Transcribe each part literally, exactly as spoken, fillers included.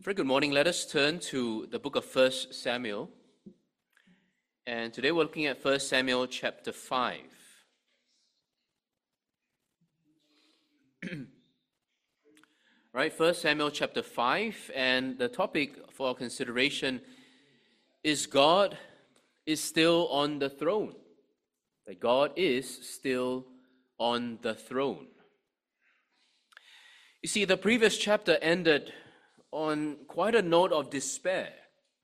Very good morning. Let us turn to the book of First Samuel. And today we're looking at First Samuel chapter five. Right, First Samuel chapter five, and the topic for our consideration is God is still on the throne. That God is still on the throne. You see, the previous chapter ended on quite a note of despair.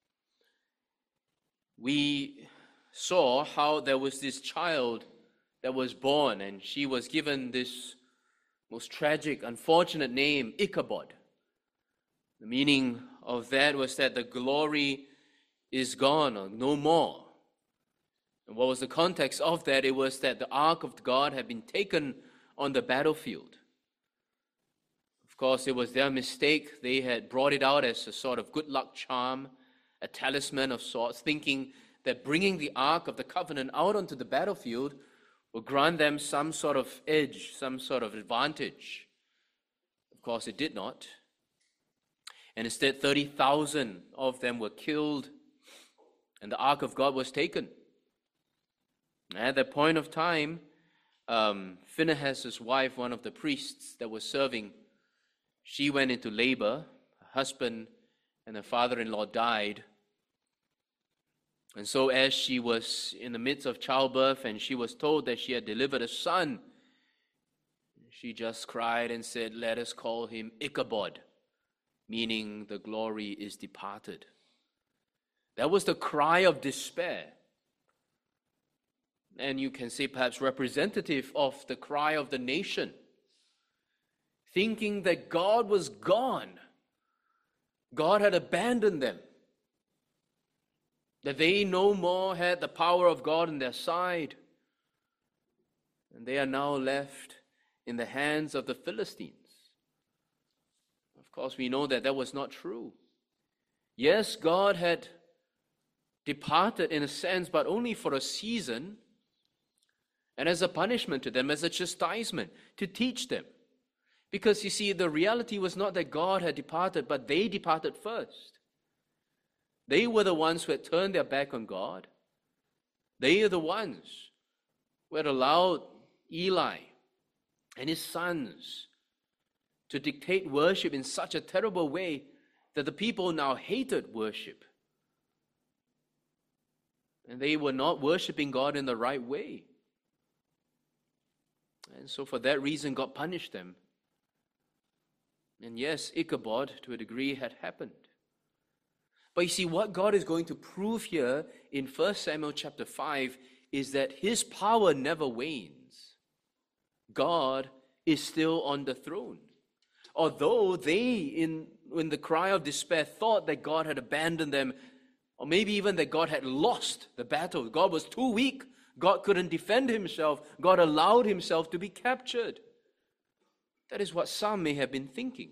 We saw how there was this child that was born, and she was given this most tragic, unfortunate name, Ichabod. The meaning of that was that the glory is gone, or no more. And what was the context of that? It was that the ark of God had been taken on the battlefield. Of course, it was their mistake. They had brought it out as a sort of good luck charm, a talisman of sorts, thinking that bringing the Ark of the Covenant out onto the battlefield would grant them some sort of edge, some sort of advantage. Of course, it did not. And instead, thirty thousand of them were killed, and the Ark of God was taken. At that point of time, um, Phinehas' wife, one of the priests that was serving, she went into labor. Her husband and her father-in-law died. And so as she was in the midst of childbirth and she was told that she had delivered a son, she just cried and said, "Let us call him Ichabod," meaning the glory is departed. That was the cry of despair. And you can say perhaps representative of the cry of the nation, thinking that God was gone. God had abandoned them. That they no more had the power of God on their side. And they are now left in the hands of the Philistines. Of course, we know that that was not true. Yes, God had departed in a sense, but only for a season, and as a punishment to them, as a chastisement, to teach them. Because you see, the reality was not that God had departed, but they departed first. They were the ones who had turned their back on God. They are the ones who had allowed Eli and his sons to dictate worship in such a terrible way that the people now hated worship. And they were not worshiping God in the right way. And so for that reason, God punished them. And yes, Ichabod, to a degree, had happened. But you see, what God is going to prove here in First Samuel chapter five is that his power never wanes. God is still on the throne. Although they, in, in the cry of despair, thought that God had abandoned them, or maybe even that God had lost the battle. God was too weak. God couldn't defend himself. God allowed himself to be captured. That is what some may have been thinking.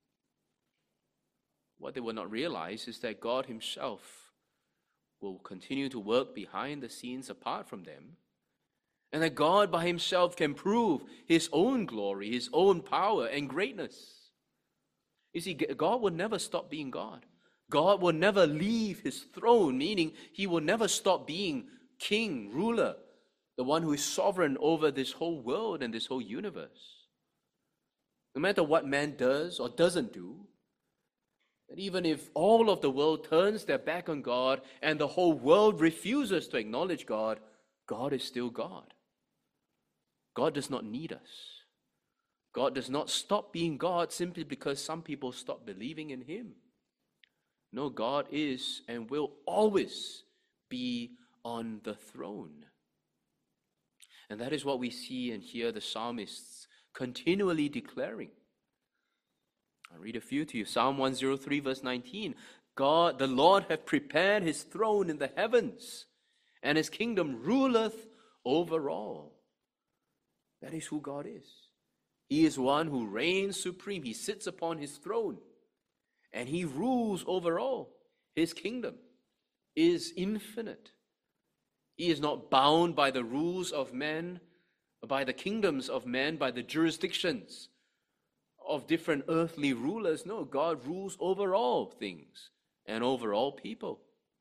What they will not realize is that God himself will continue to work behind the scenes apart from them, and that God by himself can prove his own glory, his own power and greatness. You see, God will never stop being God. God will never leave his throne, meaning he will never stop being king, ruler, the one who is sovereign over this whole world and this whole universe. No matter what man does or doesn't do, that even if all of the world turns their back on God and the whole world refuses to acknowledge God, God is still God. God does not need us. God does not stop being God simply because some people stop believing in him. No, God is and will always be on the throne. And that is what we see and hear the psalmists continually declaring. I'll read a few to you. Psalm one oh three verse nineteen. God, the Lord hath prepared his throne in the heavens, and his kingdom ruleth over all. That is who God is. He is one who reigns supreme. He sits upon his throne, and he rules over all. His kingdom is infinite. He is not bound by the rules of men, by the kingdoms of men, by the jurisdictions of different earthly rulers. No, God rules over all things and over all people.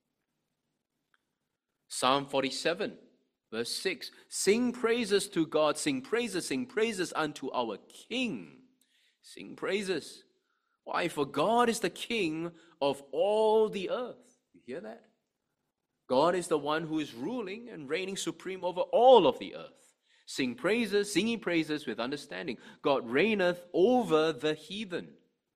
Psalm forty-seven, verse six, sing praises to God, sing praises, sing praises unto our King. Sing praises. Why? For God is the King of all the earth. You hear that? God is the one who is ruling and reigning supreme over all of the earth. Sing praises, singing praises with understanding. God reigneth over the heathen.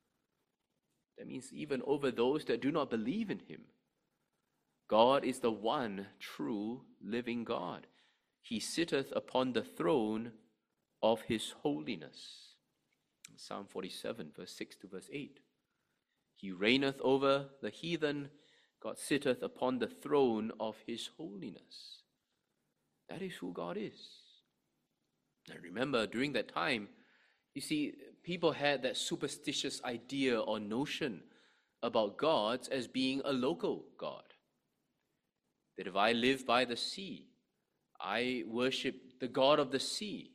That means even over those that do not believe in him. God is the one true living God. He sitteth upon the throne of his holiness. Psalm forty-seven, verse six to verse eight. He reigneth over the heathen. God sitteth upon the throne of his holiness. That is who God is. And remember, during that time, you see, people had that superstitious idea or notion about gods as being a local God. That if I live by the sea, I worship the God of the sea.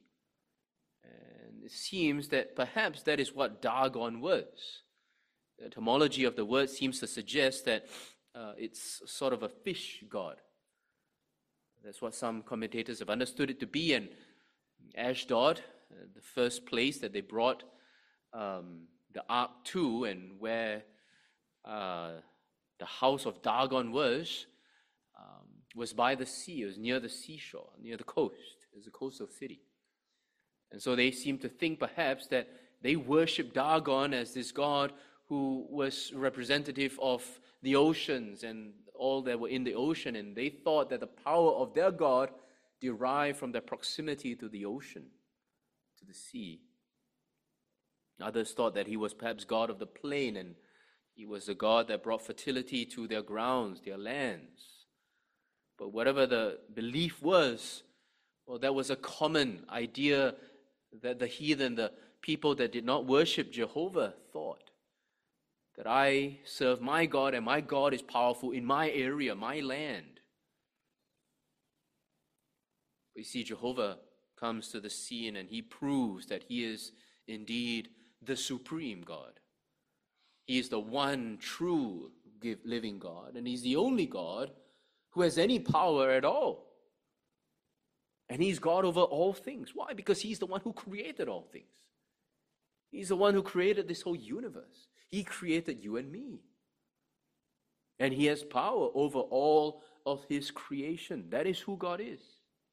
And it seems that perhaps that is what Dagon was. The etymology of the word seems to suggest that uh, it's sort of a fish god. That's what some commentators have understood it to be. And Ashdod, uh, the first place that they brought um, the ark to, and where uh, the house of Dagon was, um, was by the sea. It was near the seashore, near the coast. It was a coastal city. And so they seem to think perhaps that they worship Dagon as this god who was representative of the oceans and all that were in the ocean, and they thought that the power of their god derived from their proximity to the ocean, to the sea. Others thought that he was perhaps god of the plain, and he was the god that brought fertility to their grounds, their lands. But whatever the belief was, well, that was a common idea that the heathen, the people that did not worship Jehovah, thought. That I serve my God, and my God is powerful in my area, my land. We see Jehovah comes to the scene, and he proves that he is indeed the supreme God. He is the one true living God, and he's the only God who has any power at all. And he's God over all things. Why? Because he's the one who created all things. He's the one who created this whole universe. He created you and me. And he has power over all of his creation. That is who God is.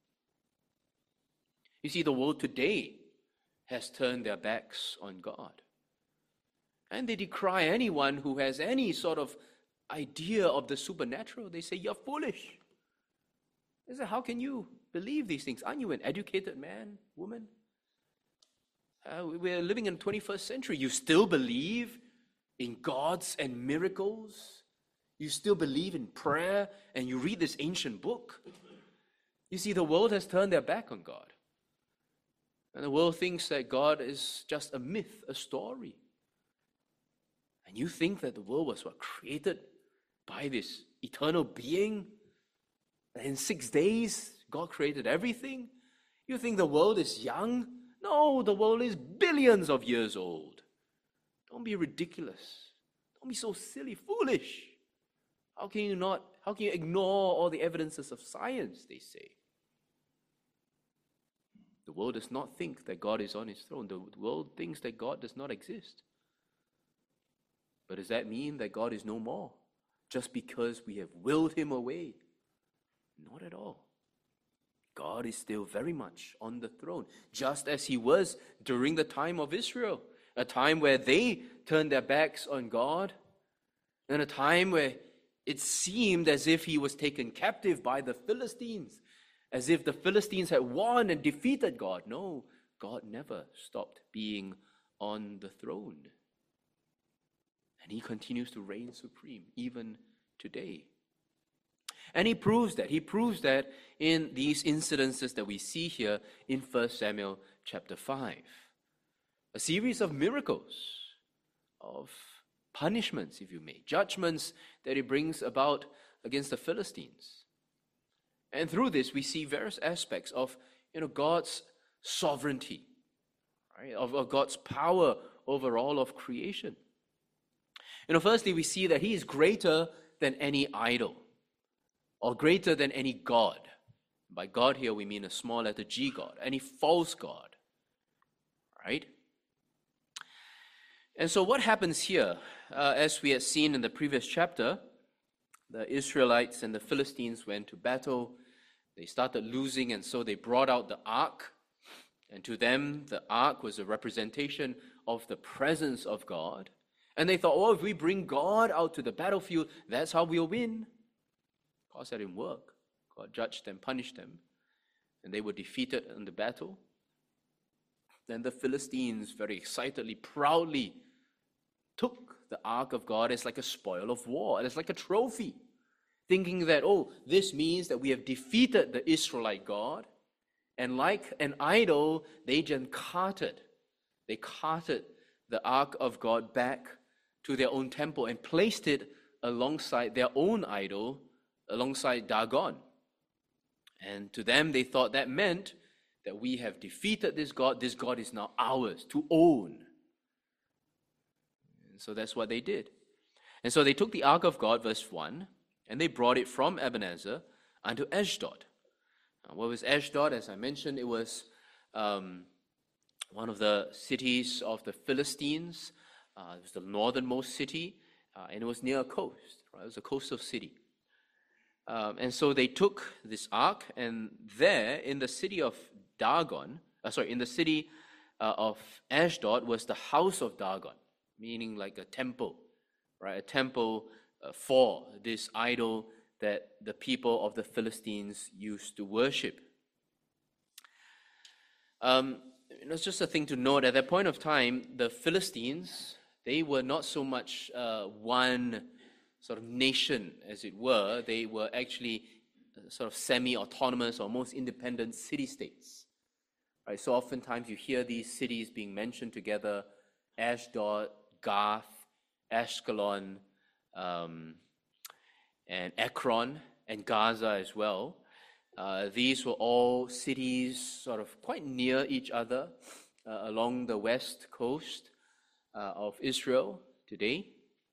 You see, the world today has turned their backs on God. And they decry anyone who has any sort of idea of the supernatural. They say, you're foolish. They say, how can you believe these things? Aren't you an educated man, woman? Uh, we're living in the twenty-first century. You still believe in gods and miracles? You still believe in prayer, and you read this ancient book? You see, the world has turned their back on God. And the world thinks that God is just a myth, a story. And you think that the world was what, created by this eternal being? And in six days, God created everything? You think the world is young? No, the world is billions of years old. Don't be ridiculous. Don't be so silly, foolish. How can you not, how can you ignore all the evidences of science, they say? The world does not think that God is on his throne. The world thinks that God does not exist. But does that mean that God is no more just because we have willed him away? Not at all. God is still very much on the throne, just as he was during the time of Israel, a time where they turned their backs on God, and a time where it seemed as if he was taken captive by the Philistines, as if the Philistines had won and defeated God. No, God never stopped being on the throne. And he continues to reign supreme even today. And he proves that. He proves that in these incidences that we see here in First Samuel chapter five. A series of miracles, of punishments, if you may, judgments that he brings about against the Philistines. And through this, we see various aspects of, you know, God's sovereignty, right? Of, of God's power over all of creation. You know, firstly, we see that he is greater than any idol, or greater than any god. By God here, we mean a small letter G God, any false god, right? And so what happens here, uh, as we had seen in the previous chapter, the Israelites and the Philistines went to battle. They started losing, and so they brought out the ark. And to them, the ark was a representation of the presence of God. And they thought, oh, if we bring God out to the battlefield, that's how we'll win. Of course, that didn't work. God judged them, punished them, and they were defeated in the battle. Then the Philistines very excitedly, proudly took the ark of God as like a spoil of war, and it's like a trophy, thinking that, oh, this means that we have defeated the Israelite God. And like an idol, they just carted, they carted the ark of God back to their own temple and placed it alongside their own idol, alongside Dagon. And to them, they thought that meant that we have defeated this God. This God is now ours to own. And so that's what they did. And so they took the ark of God, verse one, and they brought it from Ebenezer unto Ashdod. Now, what was Ashdod? As I mentioned, it was um, one of the cities of the Philistines. Uh, it was the northernmost city, uh, and it was near a coast. Right? It was a coastal city. Um, and so they took this ark, and there in the city of Dagon, uh, sorry, in the city uh, of Ashdod was the house of Dagon, meaning like a temple, right? A temple uh, for this idol that the people of the Philistines used to worship. Um, it's just a thing to note, at that point of time, the Philistines, they were not so much uh, one sort of nation, as it were. They were actually sort of semi-autonomous, almost independent city-states. Right? So oftentimes you hear these cities being mentioned together: Ashdod, Gath, Ashkelon, um, and Ekron, and Gaza as well. Uh, these were all cities sort of quite near each other uh, along the west coast uh, of Israel today.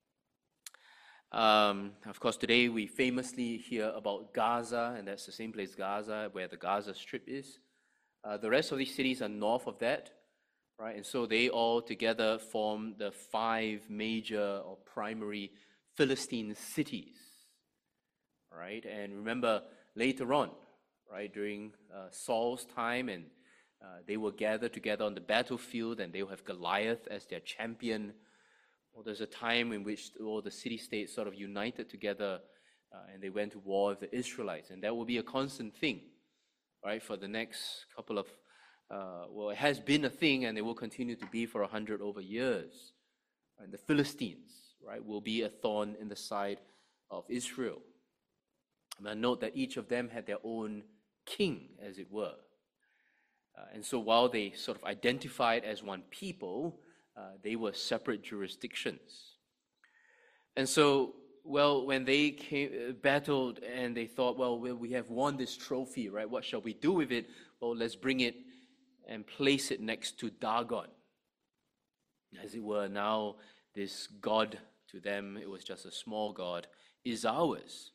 Um, of course, today we famously hear about Gaza, and that's the same place, Gaza, where the Gaza Strip is. Uh, the rest of these cities are north of that, right? And so they all together form the five major or primary Philistine cities, right? And remember, later on, right, during uh, Saul's time, and uh, they will gather together on the battlefield, and they will have Goliath as their champion. Well, there's a time in which all the city-states sort of united together uh, and they went to war with the Israelites. And that will be a constant thing, right, for the next couple of, uh, well, it has been a thing and it will continue to be for a hundred over years. And the Philistines, right, will be a thorn in the side of Israel. And I note that each of them had their own king, as it were. Uh, and so while they sort of identified as one people, Uh, they were separate jurisdictions. And so, well, when they came, uh, battled and they thought, well, well, we have won this trophy, right? What shall we do with it? Well, let's bring it and place it next to Dagon. As it were, now this god, to them, it was just a small god, is ours.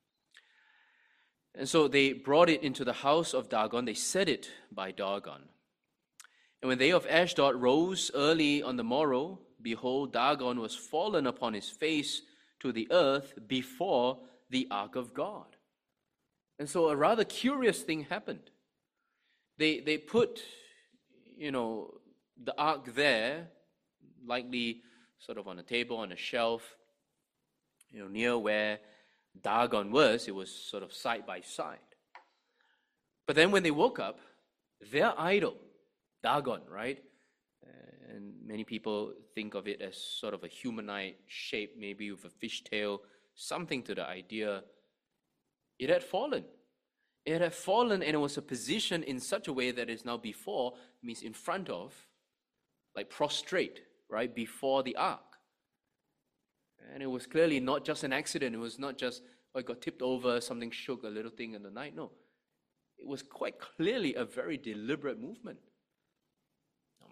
And so they brought it into the house of Dagon. They set it by Dagon. And when they of Ashdod rose early on the morrow, behold, Dagon was fallen upon his face to the earth before the ark of God. And so a rather curious thing happened. They they put, you know, the ark there, likely sort of on a table, on a shelf, you know, near where Dagon was. It was sort of side by side. But then when they woke up, their idol, Dagon, right? Uh, and many people think of it as sort of a humanoid shape, maybe with a fishtail, something to the idea. It had fallen. It had fallen, and it was a position in such a way that it's now before, means in front of, like prostrate, right, before the ark. And it was clearly not just an accident. It was not just, oh, it got tipped over, something shook, a little thing in the night. No. It was quite clearly a very deliberate movement.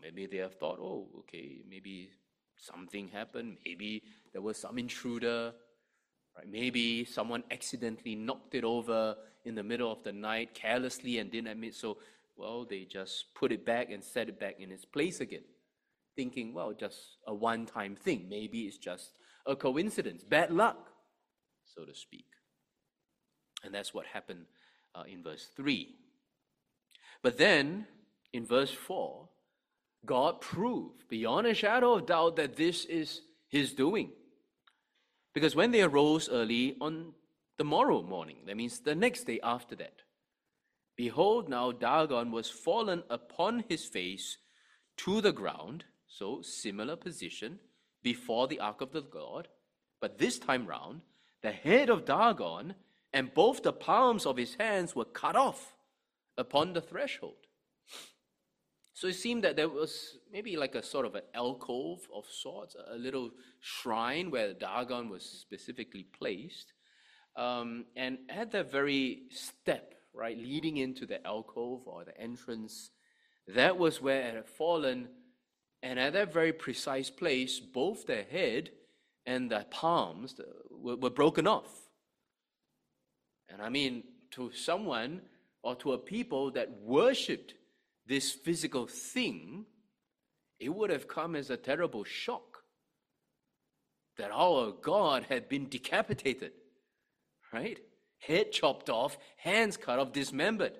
maybe they have thought, oh, okay, maybe something happened. Maybe there was some intruder. Right? Maybe someone accidentally knocked it over in the middle of the night carelessly and didn't admit. So, well, they just put it back and set it back in its place again, thinking, well, just a one-time thing. Maybe it's just a coincidence, bad luck, so to speak. And that's what happened uh, in verse three. But then, in verse four, God proved beyond a shadow of doubt that this is his doing. Because when they arose early on the morrow morning, that means the next day after that, behold, now Dagon was fallen upon his face to the ground, so similar position before the ark of the God, but this time round, the head of Dagon and both the palms of his hands were cut off upon the threshold. So it seemed that there was maybe like a sort of an alcove of sorts, a little shrine where Dagon was specifically placed. Um, and at that very step, right, leading into the alcove or the entrance, that was where it had fallen. And at that very precise place, both the head and the palms were, were broken off. And I mean, to someone or to a people that worshipped this physical thing, it would have come as a terrible shock that our God had been decapitated, right? Head chopped off, hands cut off, dismembered.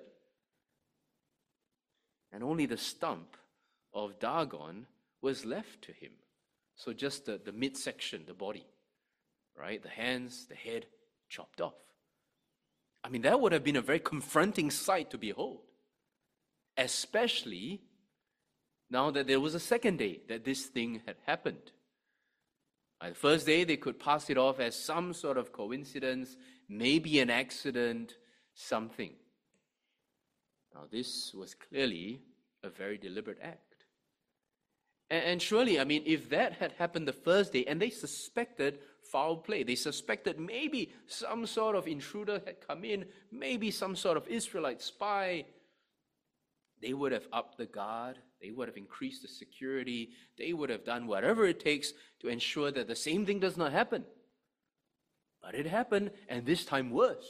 And only the stump of Dagon was left to him. So just the, the midsection, the body, right? The hands, the head chopped off. I mean, that would have been a very confronting sight to behold. Especially now that there was a second day that this thing had happened. Uh, the first day, they could pass it off as some sort of coincidence, maybe an accident, something. Now, this was clearly a very deliberate act. And, and surely, I mean, if that had happened the first day, and they suspected foul play, they suspected maybe some sort of intruder had come in, maybe some sort of Israelite spy, they would have upped the guard, they would have increased the security, they would have done whatever it takes to ensure that the same thing does not happen. But it happened, and this time worse.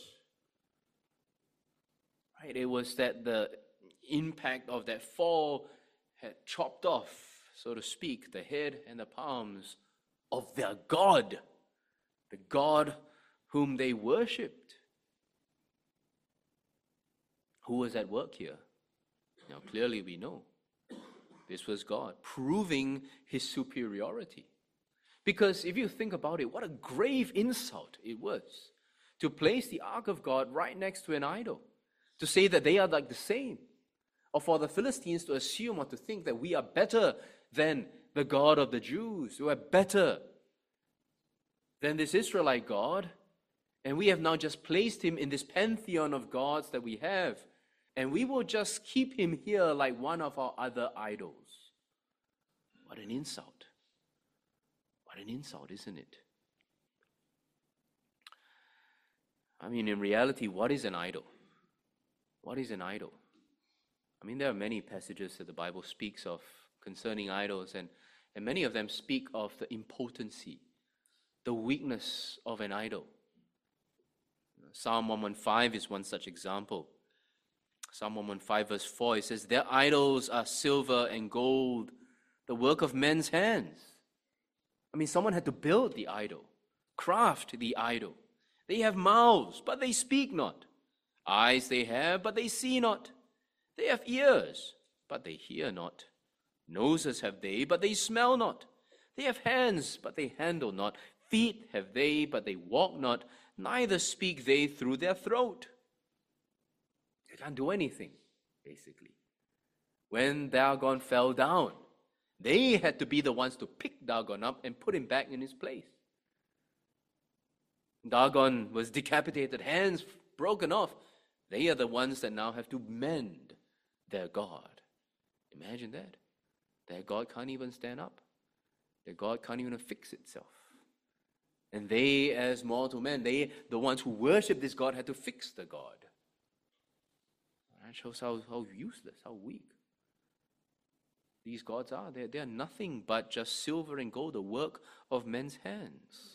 Right? It was that the impact of that fall had chopped off, so to speak, the head and the palms of their God, the God whom they worshipped. Who was at work here? Now, clearly we know this was God, proving his superiority. Because if you think about it, what a grave insult it was to place the ark of God right next to an idol, to say that they are like the same, or for the Philistines to assume or to think that we are better than the God of the Jews, who are better than this Israelite God, and we have now just placed him in this pantheon of gods that we have, and we will just keep him here like one of our other idols. What an insult. What an insult, isn't it? I mean, in reality, what is an idol? What is an idol? I mean, there are many passages that the Bible speaks of concerning idols, and, and many of them speak of the impotency, the weakness of an idol. Psalm one fifteen is one such example. Psalm one fifteen verse four, it says, their idols are silver and gold, the work of men's hands. I mean, someone had to build the idol, craft the idol. They have mouths, but they speak not. Eyes they have, but they see not. They have ears, but they hear not. Noses have they, but they smell not. They have hands, but they handle not. Feet have they, but they walk not. Neither speak they through their throat. They can't do anything, basically. When Dagon fell down, they had to be the ones to pick Dagon up and put him back in his place. Dagon was decapitated, hands broken off. They are the ones that now have to mend their God. Imagine that. Their God can't even stand up. Their God can't even fix itself. And they, as mortal men, they, the ones who worship this God, had to fix the God. That shows how, how useless, how weak. these gods are. They're, they're nothing but just silver and gold, the work of men's hands.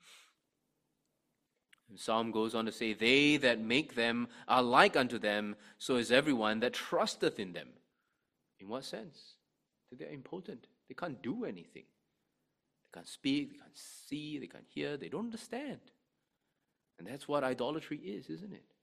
And Psalm goes on to say, they that make them are like unto them, so is everyone that trusteth in them. In what sense? That they're impotent. They can't do anything. They can't speak, they can't see, they can't hear, they don't understand. And that's what idolatry is, isn't it?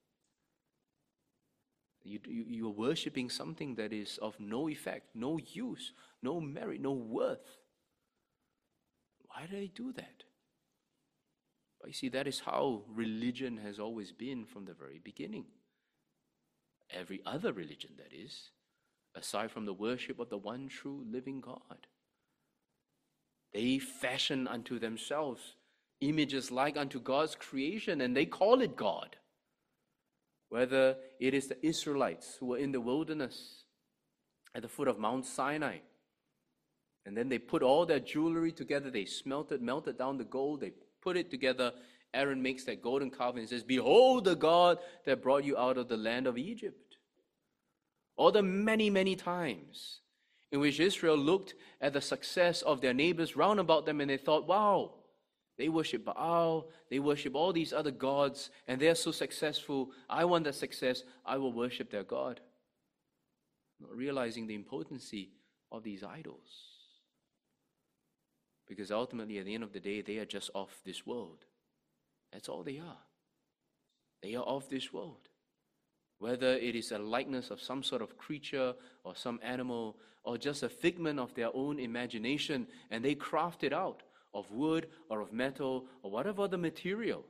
You, you, you're worshipping something that is of no effect, no use, no merit, no worth. Why do they do that? Well, you see, that is how religion has always been from the very beginning. Every other religion, that is, aside from the worship of the one true living God. They fashion unto themselves images like unto God's creation, and they call it God. Whether it is the Israelites who were in the wilderness at the foot of Mount Sinai, and then they put all their jewelry together, they smelted, melted down the gold, they put it together. Aaron makes that golden calf and says, behold the God that brought you out of the land of Egypt. All the many, many times in which Israel looked at the success of their neighbors round about them and they thought, wow, they worship Baal, they worship all these other gods, and they're so successful. I want that success. I will worship their God. Not realizing the impotency of these idols. Because ultimately, at the end of the day, they are just of this world. That's all they are. They are of this world. Whether it is a likeness of some sort of creature or some animal, or just a figment of their own imagination, and they craft it out of wood or of metal or whatever other material.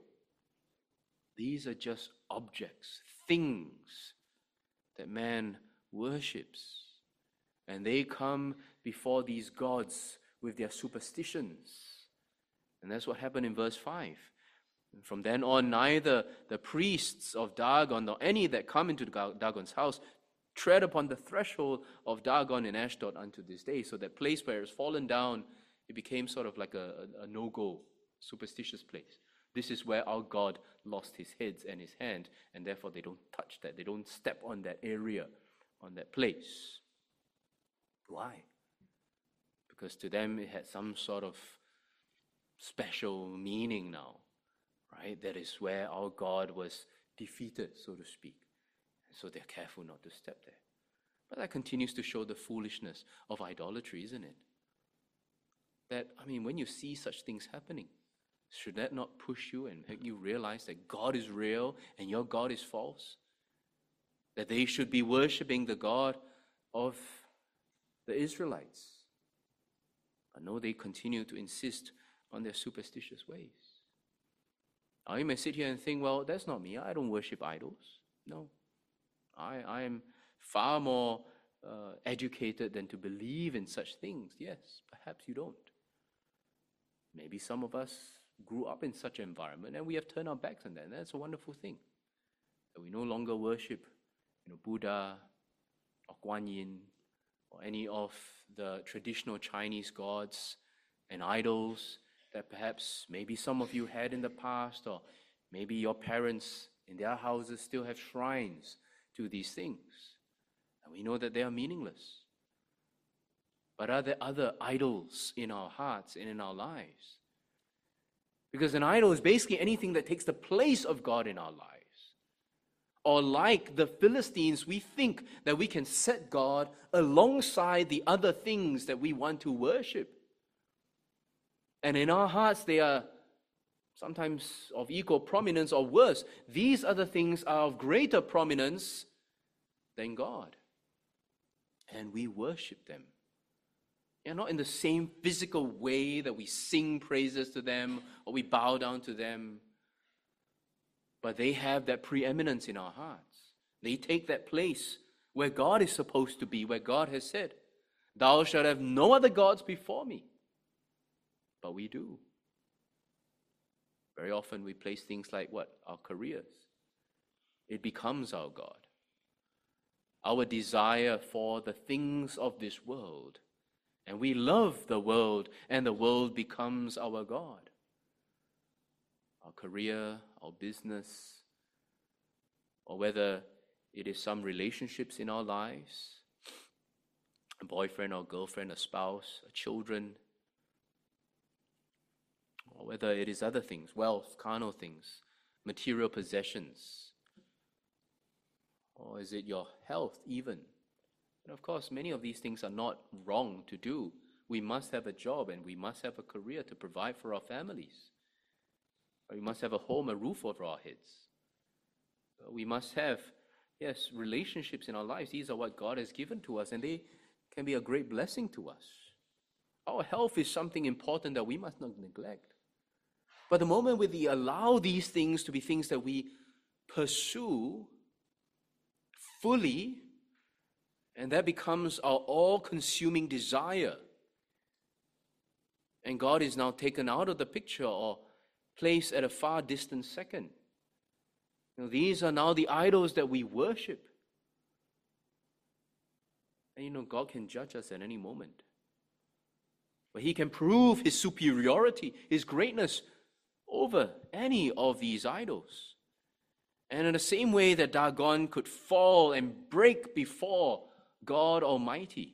These are just objects, things that man worships. And they come before these gods with their superstitions. And that's what happened in verse five. And from then on, neither the priests of Dagon nor any that come into Dagon's house tread upon the threshold of Dagon in Ashdod unto this day. So that place where it's fallen down, it became sort of like a, a, a no-go, superstitious place. This is where our God lost his heads and his hand, and therefore they don't touch that. They don't step on that area, on that place. Why? Because to them it had some sort of special meaning now, right? That is where our God was defeated, so to speak. And so they're careful not to step there. But that continues to show the foolishness of idolatry, isn't it? That, I mean, when you see such things happening, should that not push you and make you realize that God is real and your God is false? That they should be worshiping the God of the Israelites. But no, they continue to insist on their superstitious ways. Now you may sit here and think, well, that's not me. I don't worship idols. No. I, I am far more uh, educated than to believe in such things. Yes, perhaps you don't. Maybe some of us grew up in such an environment and we have turned our backs on that. And that's a wonderful thing. That we no longer worship you know, Buddha or Guan Yin or any of the traditional Chinese gods and idols that perhaps maybe some of you had in the past, or maybe your parents in their houses still have shrines to these things. And we know that they are meaningless. But are there other idols in our hearts and in our lives? Because an idol is basically anything that takes the place of God in our lives. Or like the Philistines, we think that we can set God alongside the other things that we want to worship. And in our hearts, they are sometimes of equal prominence or worse. These other things are of greater prominence than God. And we worship them. And not in the same physical way that we sing praises to them or we bow down to them. But they have that preeminence in our hearts. They take that place where God is supposed to be, where God has said, thou shalt have no other gods before me. But we do. Very often we place things like what? Our careers. It becomes our God. Our desire for the things of this world. And we love the world, and the world becomes our God. Our career, our business, or whether it is some relationships in our lives, a boyfriend or girlfriend, a spouse, a children, or whether it is other things, wealth, carnal things, material possessions, or is it your health even? And of course, many of these things are not wrong to do. We must have a job and we must have a career to provide for our families. We must have a home, a roof over our heads. We must have, yes, relationships in our lives. These are what God has given to us, and they can be a great blessing to us. Our health is something important that we must not neglect. But the moment we allow these things to be things that we pursue fully, and that becomes our all-consuming desire, and God is now taken out of the picture or placed at a far distant second. You know, these are now the idols that we worship. And you know, God can judge us at any moment. But He can prove His superiority, His greatness over any of these idols. And in the same way that Dagon could fall and break before God Almighty,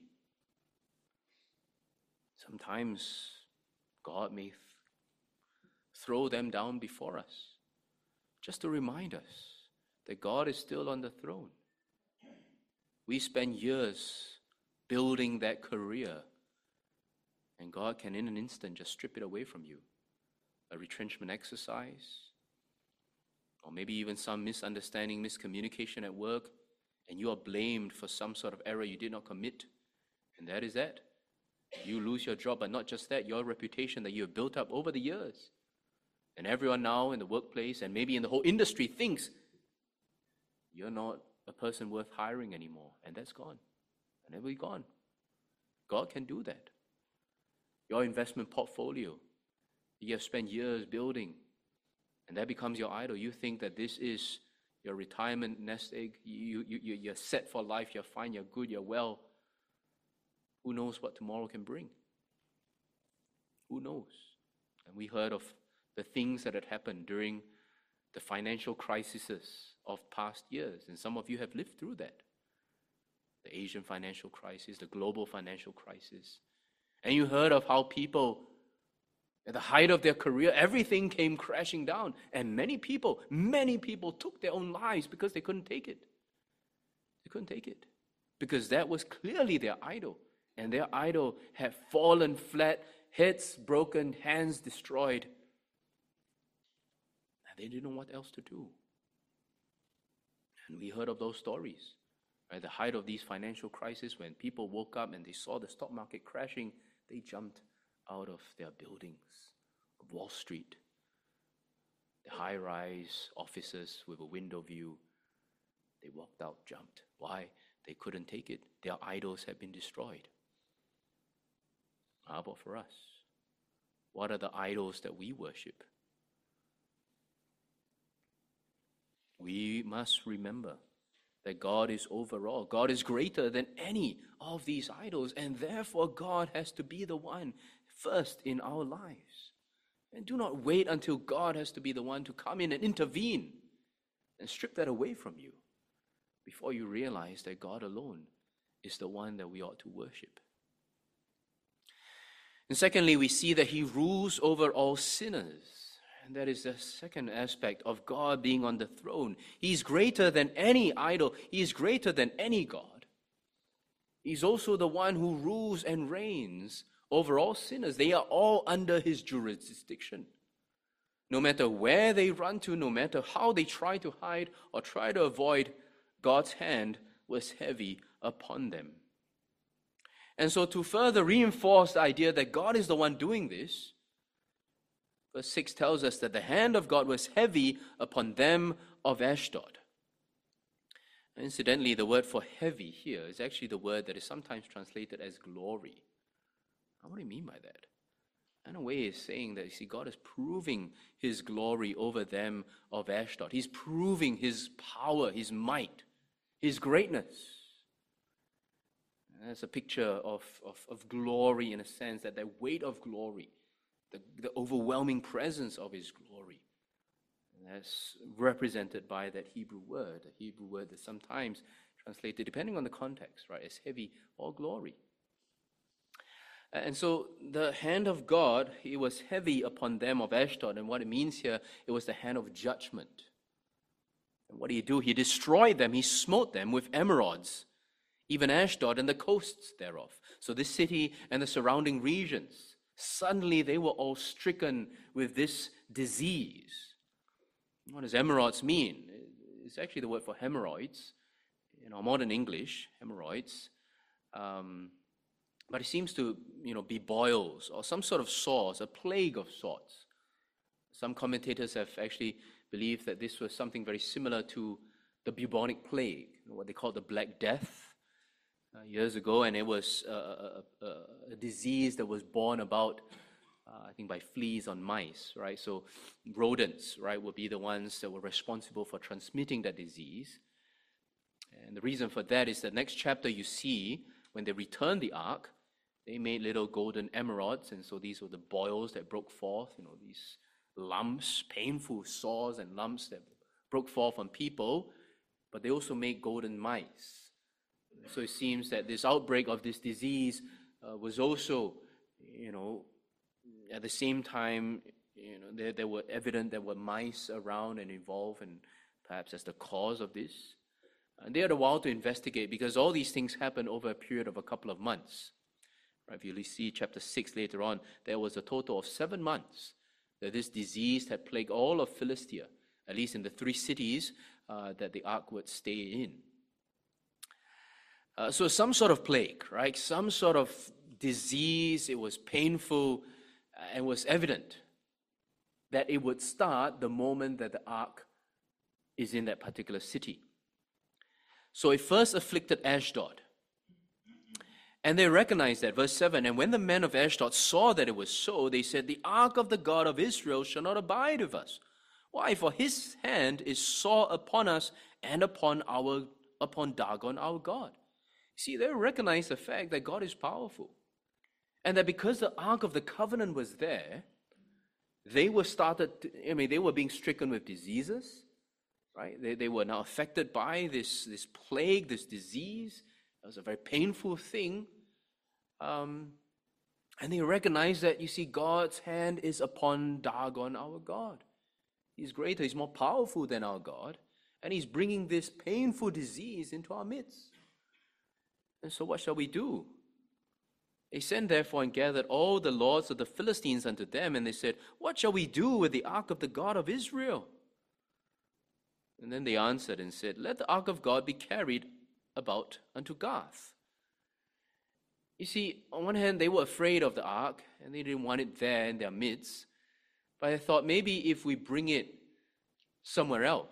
sometimes God may th- throw them down before us, just to remind us that God is still on the throne. We spend years building that career, and God can in an instant just strip it away from you. A retrenchment exercise, or maybe even some misunderstanding, miscommunication at work, and you are blamed for some sort of error you did not commit. And that is that. You lose your job, but not just that, your reputation that you have built up over the years. And everyone now in the workplace and maybe in the whole industry thinks you're not a person worth hiring anymore. And that's gone. And it'll be gone. God can do that. Your investment portfolio, you have spent years building, and that becomes your idol. You think that this is your retirement nest egg. You, you, you, you're set for life. You're fine. You're good. You're well. Who knows what tomorrow can bring? Who knows? And we heard of the things that had happened during the financial crises of past years. And some of you have lived through that. The Asian financial crisis, the global financial crisis. And you heard of how people, at the height of their career, everything came crashing down. And many people, many people took their own lives because they couldn't take it. They couldn't take it. Because that was clearly their idol. And their idol had fallen flat, heads broken, hands destroyed. And they didn't know what else to do. And we heard of those stories. At the height of these financial crises, when people woke up and they saw the stock market crashing, they jumped out of their buildings of Wall Street, the high-rise offices with a window view. They walked out, jumped. Why? They couldn't take it. Their idols had been destroyed. How about for us? What are the idols that we worship? We must remember that God is over all. God is greater than any of these idols, and therefore God has to be the one first in our lives. And do not wait until God has to be the one to come in and intervene and strip that away from you before you realize that God alone is the one that we ought to worship. And secondly, we see that He rules over all sinners. And that is the second aspect of God being on the throne. He's greater than any idol. He is greater than any God. He's also the one who rules and reigns over all sinners. They are all under His jurisdiction. No matter where they run to, no matter how they try to hide or try to avoid, God's hand was heavy upon them. And so to further reinforce the idea that God is the one doing this, verse six tells us that the hand of God was heavy upon them of Ashdod. Incidentally, the word for heavy here is actually the word that is sometimes translated as glory. Now, what do you mean by that? In a way, it's saying that, you see, God is proving His glory over them of Ashdod. He's proving His power, His might, His greatness. And that's a picture of, of, of glory in a sense, that the weight of glory, the, the overwhelming presence of His glory. And that's represented by that Hebrew word, a Hebrew word that sometimes translated, depending on the context, right, as heavy or glory. And so the hand of God, it was heavy upon them of Ashdod. And what it means here, it was the hand of judgment. And what did he do? He destroyed them. He smote them with emerods, even Ashdod and the coasts thereof. So this city and the surrounding regions, suddenly they were all stricken with this disease. What does emerods mean? It's actually the word for hemorrhoids. In our modern English, hemorrhoids. Um, but it seems to, you know, be boils or some sort of sores, a plague of sorts. Some commentators have actually believed that this was something very similar to the bubonic plague, what they call the Black Death uh, years ago, and it was uh, a, a, a disease that was born about, uh, I think, by fleas on mice, right? So rodents, right, would be the ones that were responsible for transmitting that disease. And the reason for that is the next chapter you see, when they returned the ark, they made little golden emerods, and so these were the boils that broke forth, you know, these lumps, painful sores and lumps that broke forth on people, but they also made golden mice. So it seems that this outbreak of this disease uh, was also, you know, at the same time, you know, there, there were evident there were mice around and involved, and perhaps as the cause of this. And they had a while to investigate because all these things happened over a period of a couple of months. Right? If you see chapter six later on, there was a total of seven months that this disease had plagued all of Philistia, at least in the three cities uh, that the ark would stay in. Uh, so some sort of plague, right? Some sort of disease. It was painful and was evident that it would start the moment that the ark is in that particular city. So it first afflicted Ashdod. And they recognized that, verse seven, and when the men of Ashdod saw that it was so, they said, the ark of the God of Israel shall not abide with us. Why? For his hand is sore upon us and upon our upon Dagon our God. See, they recognized the fact that God is powerful. And that because the ark of the covenant was there, they were started, to, I mean, they were being stricken with diseases, right? They, they were now affected by this, this plague, this disease. It was a very painful thing. Um, and they recognize that, you see, God's hand is upon Dagon, our God. He's greater, he's more powerful than our God. And he's bringing this painful disease into our midst. And so what shall we do? They sent therefore and gathered all the lords of the Philistines unto them, and they said, what shall we do with the ark of the God of Israel? And then they answered and said, let the ark of God be carried about unto Gath. You see, on one hand, they were afraid of the ark, and they didn't want it there in their midst. But I thought maybe if we bring it somewhere else,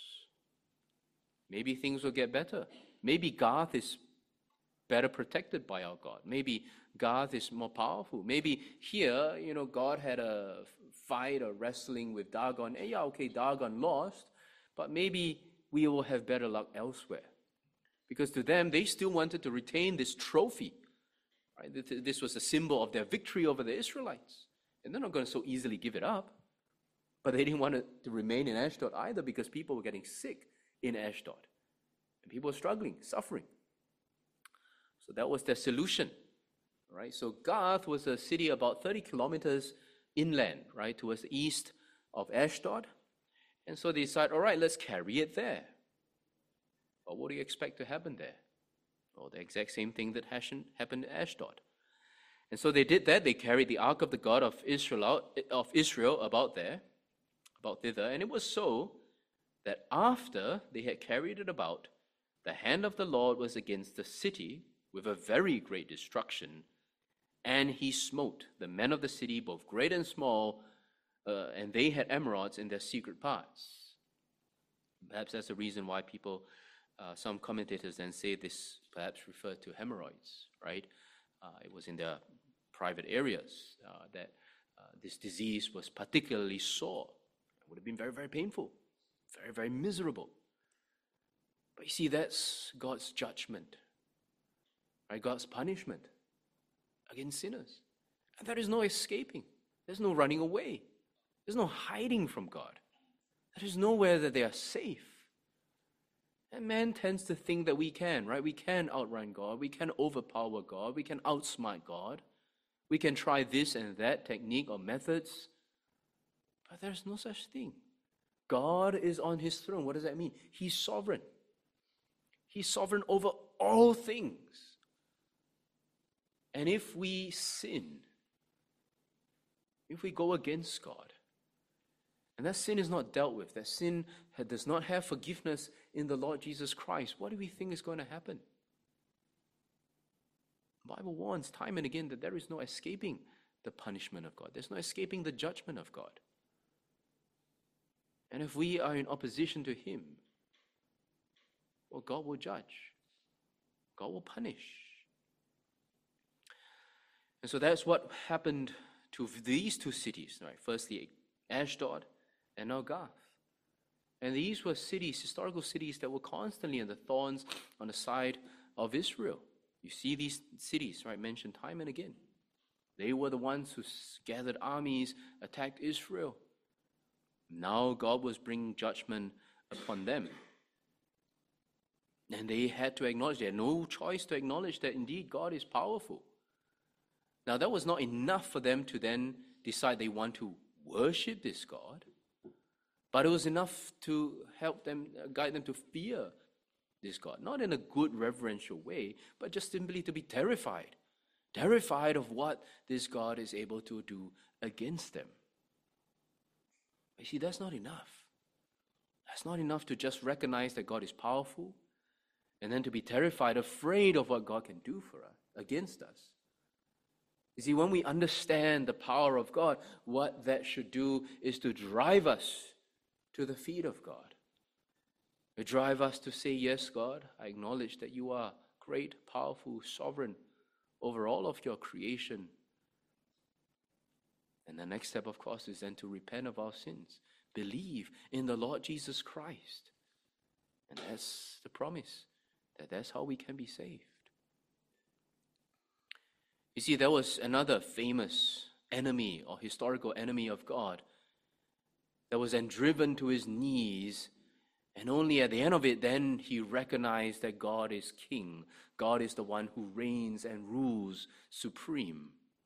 maybe things will get better. Maybe Gath is better protected by our God. Maybe Gath is more powerful. Maybe here, you know, God had a fight or wrestling with Dagon. And yeah, okay, Dagon lost, but maybe we will have better luck elsewhere. Because to them, they still wanted to retain this trophy. Right? This was a symbol of their victory over the Israelites. And they're not going to so easily give it up. But they didn't want it to remain in Ashdod either because people were getting sick in Ashdod. And people were struggling, suffering. So that was their solution. Right? So Gath was a city about thirty kilometers inland, right, towards the east of Ashdod. And so they decided, all right, let's carry it there. Well, what do you expect to happen there? Well, the exact same thing that happened in Ashdod. And so they did that. They carried the ark of the God of Israel, out, of Israel about there, about thither. And it was so that after they had carried it about, the hand of the Lord was against the city with a very great destruction, and he smote the men of the city, both great and small, uh, and they had emerods in their secret parts. Perhaps that's the reason why people, uh, some commentators then say this perhaps referred to hemorrhoids, right? Uh, it was in their private areas uh, that uh, this disease was particularly sore. It would have been very, very painful, very, very miserable. But you see, that's God's judgment, right? God's punishment against sinners. And there is no escaping. There's no running away. There's no hiding from God. There is nowhere that they are safe. And man tends to think that we can, right? We can outrun God. We can overpower God. We can outsmart God. We can try this and that technique or methods, but there's no such thing. God is on his throne. What does that mean? He's sovereign. He's sovereign over all things. And if we sin, if we go against God, and that sin is not dealt with, that sin does not have forgiveness in the Lord Jesus Christ, what do we think is going to happen? The Bible warns time and again that there is no escaping the punishment of God. There's no escaping the judgment of God. And if we are in opposition to him, well, God will judge. God will punish. And so that's what happened to these two cities, right? Firstly, Ashdod and now Gath. And these were cities, historical cities, that were constantly in the thorns on the side of Israel. You see these cities, right, mentioned time and again. They were the ones who gathered armies, attacked Israel. Now God was bringing judgment upon them. And they had to acknowledge, they had no choice to acknowledge that indeed God is powerful. Now that was not enough for them to then decide they want to worship this God, but it was enough to help them, guide them to fear this God. Not in a good reverential way, but just simply to be terrified. Terrified of what this God is able to do against them. You see, that's not enough. That's not enough to just recognize that God is powerful and then to be terrified, afraid of what God can do for us, against us. You see, when we understand the power of God, what that should do is to drive us to the feet of God. To drive us to say, yes, God, I acknowledge that you are great, powerful, sovereign over all of your creation. And the next step, of course, is then to repent of our sins. Believe in the Lord Jesus Christ. And that's the promise, that that's how we can be saved. You see, there was another famous enemy or historical enemy of God that was then driven to his knees, and only at the end of it then he recognized that God is king. God is the one who reigns and rules supreme.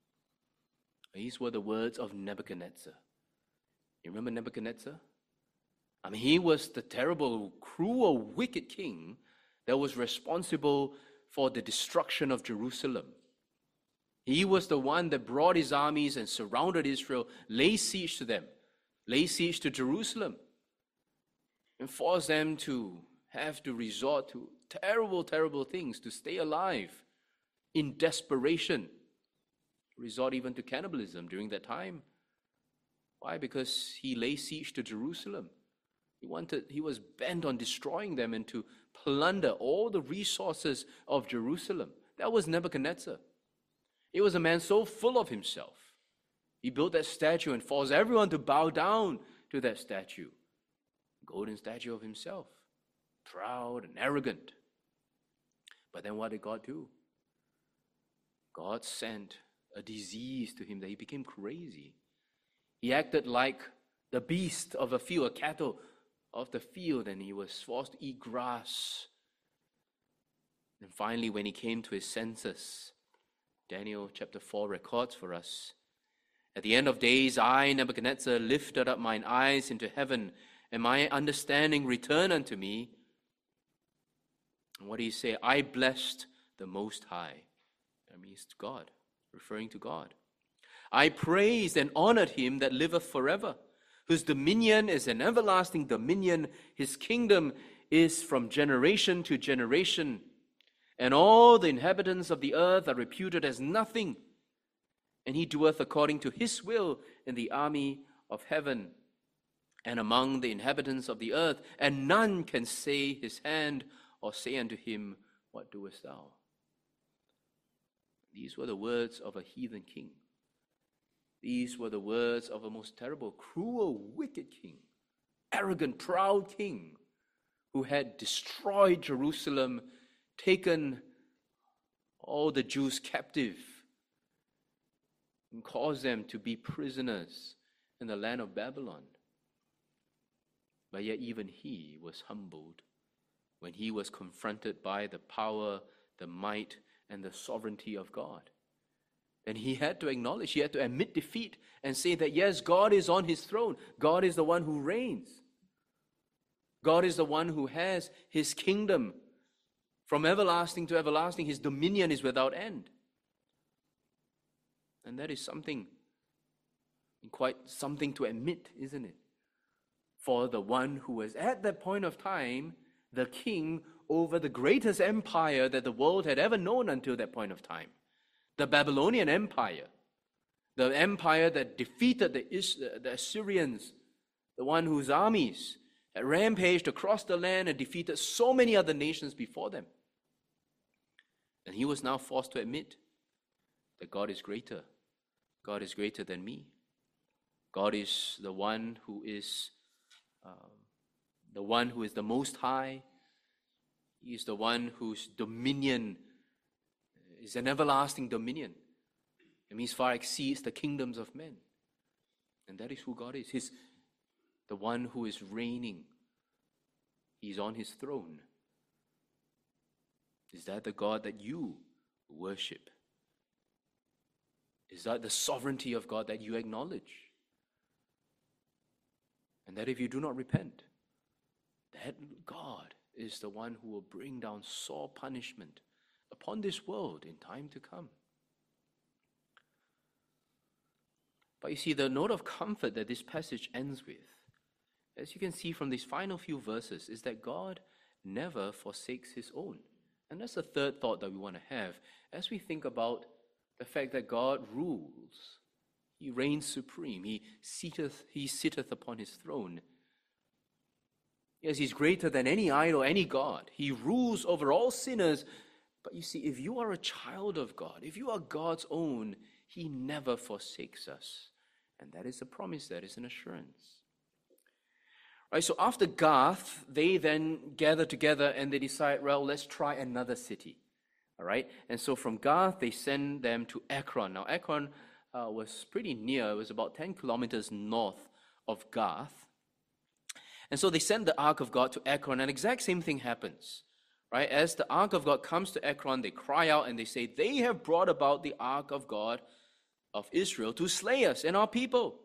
These were the words of Nebuchadnezzar. You remember Nebuchadnezzar? I mean, he was the terrible, cruel, wicked king that was responsible for the destruction of Jerusalem. He was the one that brought his armies and surrounded Israel, laid siege to them, laid siege to Jerusalem, and forced them to have to resort to terrible, terrible things to stay alive in desperation. Resort even to cannibalism during that time. Why? Because he laid siege to Jerusalem. He wanted, he was bent on destroying them and to plunder all the resources of Jerusalem. That was Nebuchadnezzar. He was a man so full of himself. He built that statue and forced everyone to bow down to that statue. A golden statue of himself. Proud and arrogant. But then what did God do? God sent a disease to him that he became crazy. He acted like the beast of the field, a cattle of the field, and he was forced to eat grass. And finally, when he came to his senses, Daniel chapter four records for us, at the end of days, I, Nebuchadnezzar, lifted up mine eyes into heaven, and my understanding returned unto me. And what do you say? I blessed the Most High. That means God, referring to God. I praised and honored him that liveth forever, whose dominion is an everlasting dominion. His kingdom is from generation to generation. And all the inhabitants of the earth are reputed as nothing. And he doeth according to his will in the army of heaven and among the inhabitants of the earth. And none can stay his hand or say unto him, what doest thou? These were the words of a heathen king. These were the words of a most terrible, cruel, wicked king, arrogant, proud king, who had destroyed Jerusalem, taken all the Jews captive, and caused them to be prisoners in the land of Babylon. But yet even he was humbled when he was confronted by the power, the might, and the sovereignty of God. then he had to acknowledge, he had to admit defeat and say that yes, God is on his throne. God is the one who reigns. God is the one who has his kingdom from everlasting to everlasting. His dominion is without end. And that is something, quite something to admit, isn't it? For the one who was at that point of time the king over the greatest empire that the world had ever known until that point of time. The Babylonian Empire, the empire that defeated the, Is- the Assyrians, the one whose armies had rampaged across the land and defeated so many other nations before them. And he was now forced to admit that God is greater. God is greater than me. God is the one who is um, the one who is the Most High. He is the one whose dominion is an everlasting dominion. It means far exceeds the kingdoms of men. And that is who God is. He's the one who is reigning. He's on his throne. Is that the God that you worship? Is that the sovereignty of God that you acknowledge? And that if you do not repent, that God is the one who will bring down sore punishment upon this world in time to come. But you see, the note of comfort that this passage ends with, as you can see from these final few verses, is that God never forsakes his own. And that's the third thought that we want to have as we think about the fact that God rules. He reigns supreme. He sitteth, he sitteth upon his throne. Yes, he's greater than any idol, any god. He rules over all sinners. But you see, if you are a child of God, if you are God's own, he never forsakes us. And that is a promise, that is an assurance. Right, so after Gath, they then gather together and they decide, well, let's try another city. All right, and so from Gath, they send them to Ekron. Now, Ekron uh, was pretty near. It was about ten kilometers north of Gath. And so they send the Ark of God to Ekron, and exact same thing happens. Right, as the Ark of God comes to Ekron, they cry out and they say, they have brought about the Ark of God of Israel to slay us and our people.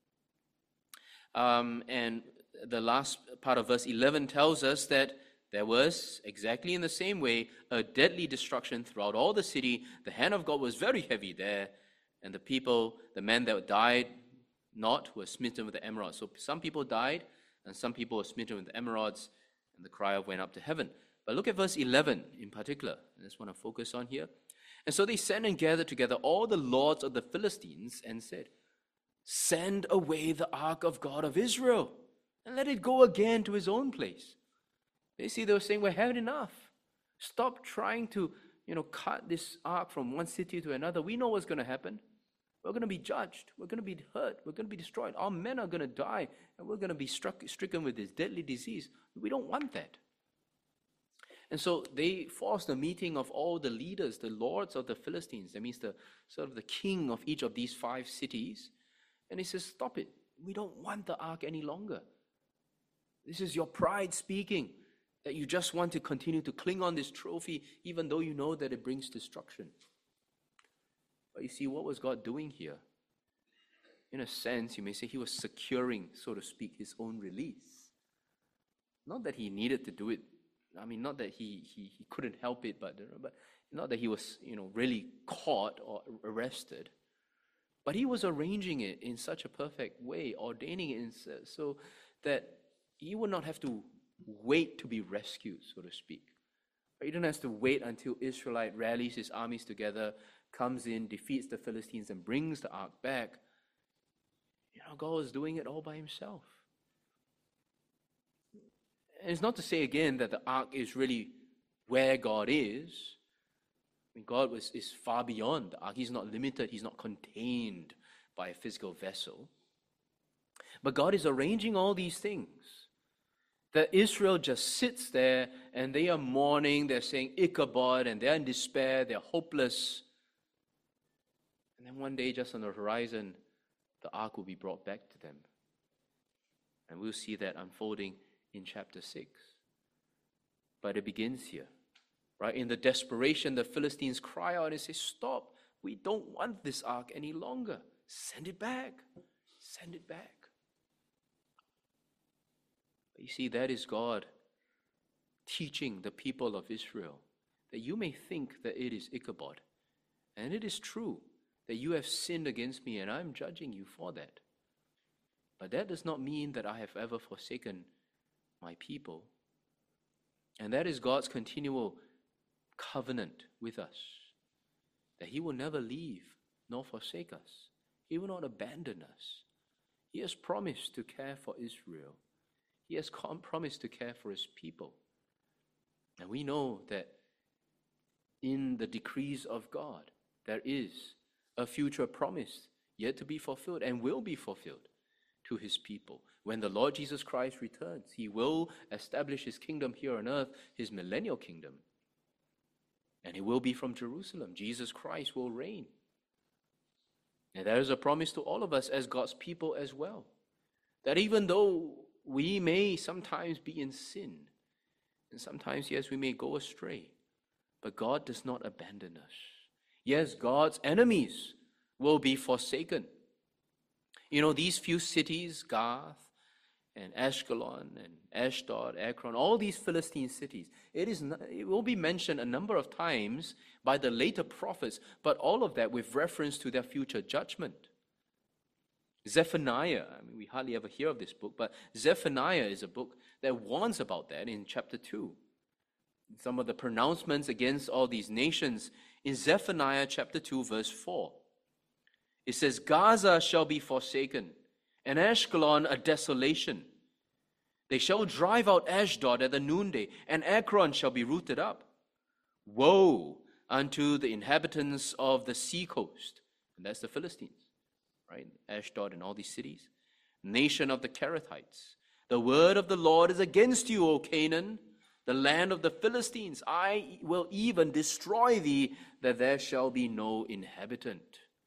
Um, and the last part of verse eleven tells us that there was, exactly in the same way, a deadly destruction throughout all the city. The hand of God was very heavy there, and the people, the men that died not, were smitten with the emerods. So some people died, and some people were smitten with the emerods, and the cry went up to heaven. But look at verse eleven in particular. I just want to focus on here. And so they sent and gathered together all the lords of the Philistines and said, send away the ark of God of Israel and let it go again to his own place. They see, they were saying, we're having enough. Stop trying to, you know, cut this ark from one city to another. We know what's going to happen. We're going to be judged. We're going to be hurt. We're going to be destroyed. Our men are going to die, and we're going to be struck, stricken with this deadly disease. We don't want that. And so they forced a meeting of all the leaders, the lords of the Philistines. That means the sort of the king of each of these five cities. And he says, stop it. We don't want the ark any longer. This is your pride speaking, that you just want to continue to cling on this trophy, even though you know that it brings destruction. But you see, what was God doing here? In a sense, you may say he was securing, so to speak, his own release. Not that he needed to do it. I mean, not that he, he, he couldn't help it, but, but not that he was, you know, really caught or arrested. But he was arranging it in such a perfect way, ordaining it in so, so that he would not have to wait to be rescued, so to speak. He didn't have to wait until Israelite rallies his armies together, comes in, defeats the Philistines, and brings the ark back. You know, God was doing it all by himself. And it's not to say again that the ark is really where God is. I mean, God was, is far beyond the ark. He's not limited. He's not contained by a physical vessel. But God is arranging all these things. That Israel just sits there and they are mourning. They're saying Ichabod, and they're in despair. They're hopeless. And then one day, just on the horizon, the ark will be brought back to them. And we'll see that unfolding in chapter six. But it begins here, right? In the desperation, the Philistines cry out and say, stop, We don't want this ark any longer. Send it back. Send it back. But you see, that is God teaching the people of Israel that you may think that it is Ichabod. And it is true that you have sinned against me, and I'm judging you for that. But that does not mean that I have ever forsaken my people. And that is God's continual covenant with us, that He will never leave nor forsake us. He will not abandon us. He has promised to care for Israel. He has promised to care for His people. And we know that in the decrees of God, there is a future promise yet to be fulfilled and will be fulfilled to His people. When the Lord Jesus Christ returns, He will establish His kingdom here on earth, His millennial kingdom. And it will be from Jerusalem. Jesus Christ will reign. And there is a promise to all of us as God's people as well, that even though we may sometimes be in sin, and sometimes, yes, we may go astray, but God does not abandon us. Yes, God's enemies will be forsaken. You know, these few cities, Gath and Ashkelon and Ashdod, Ekron, all these Philistine cities, it is not, it will be mentioned a number of times by the later prophets, but all of that with reference to their future judgment. Zephaniah, I mean, we hardly ever hear of this book, but Zephaniah is a book that warns about that in chapter two. Some of the pronouncements against all these nations in Zephaniah chapter two, verse four. It says, Gaza shall be forsaken, and Ashkelon a desolation. They shall drive out Ashdod at the noonday, and Ekron shall be rooted up. Woe unto the inhabitants of the seacoast, and that's the Philistines, right? Ashdod and all these cities. Nation of the Kerethites. The word of the Lord is against you, O Canaan, the land of the Philistines. I will even destroy thee, that there shall be no inhabitant.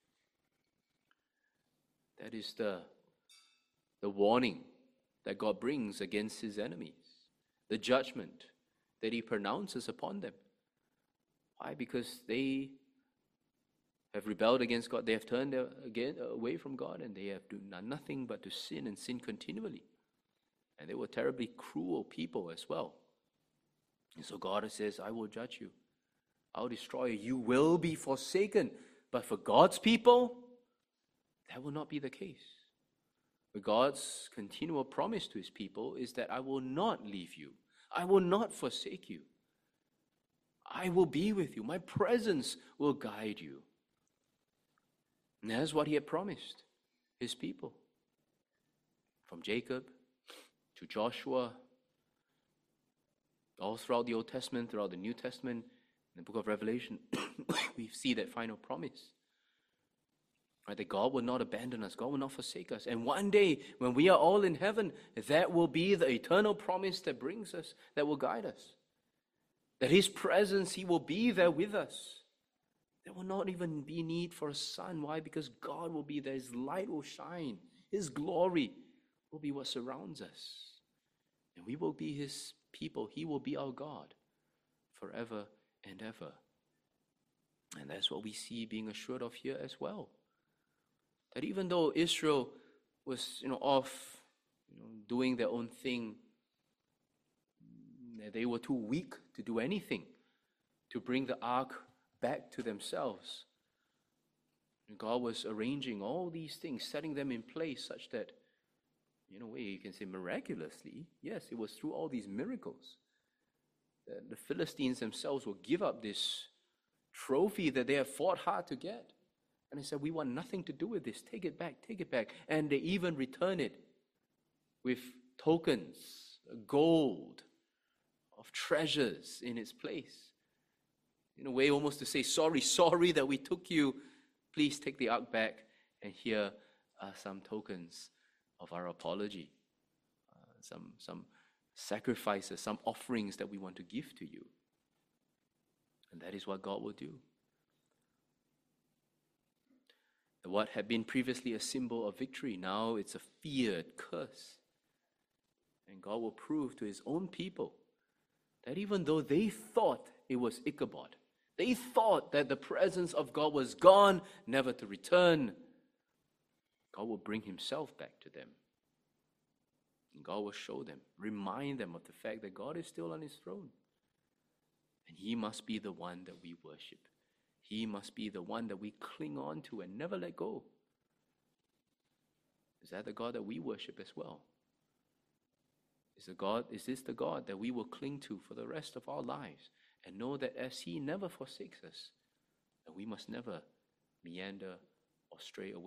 That is the, the warning that God brings against His enemies, the judgment that He pronounces upon them. Why? Because they have rebelled against God. They have turned again away from God, and they have done nothing but to sin and sin continually. And they were terribly cruel people as well. And so God says, I will judge you. I will destroy you. You will be forsaken. But for God's people, that will not be the case. But God's continual promise to His people is that I will not leave you. I will not forsake you. I will be with you. My presence will guide you. And that's what He had promised His people. From Jacob to Joshua, all throughout the Old Testament, throughout the New Testament, in the book of Revelation, we see that final promise. Right, that God will not abandon us, God will not forsake us. And one day, when we are all in heaven, that will be the eternal promise that brings us, that will guide us. That His presence, He will be there with us. There will not even be need for a sun. Why? Because God will be there. His light will shine. His glory will be what surrounds us. And we will be His people. He will be our God forever and ever. And that's what we see being assured of here as well. That even though Israel was, you know, off, you know, doing their own thing, they were too weak to do anything to bring the ark back to themselves. And God was arranging all these things, setting them in place such that, in a way, you can say miraculously, yes, it was through all these miracles that the Philistines themselves will give up this trophy that they have fought hard to get. And they said, we want nothing to do with this. Take it back, take it back. And they even return it with tokens, gold, of treasures in its place. In a way, almost to say, sorry, sorry that we took you. Please take the ark back, and here are some tokens of our apology. Uh, some, some sacrifices, some offerings that we want to give to you. And that is what God will do. What had been previously a symbol of victory, now it's a feared curse. And God will prove to His own people that even though they thought it was Ichabod, They thought that the presence of God was gone, never to return. God will bring himself back to them. And God will show them, remind them of the fact that God is still on his throne. And he must be the one that we worship. He must be the one that we cling on to and never let go. Is that the God that we worship as well? Is the God, is this the God that we will cling to for the rest of our lives and know that as he never forsakes us, that we must never meander or stray away?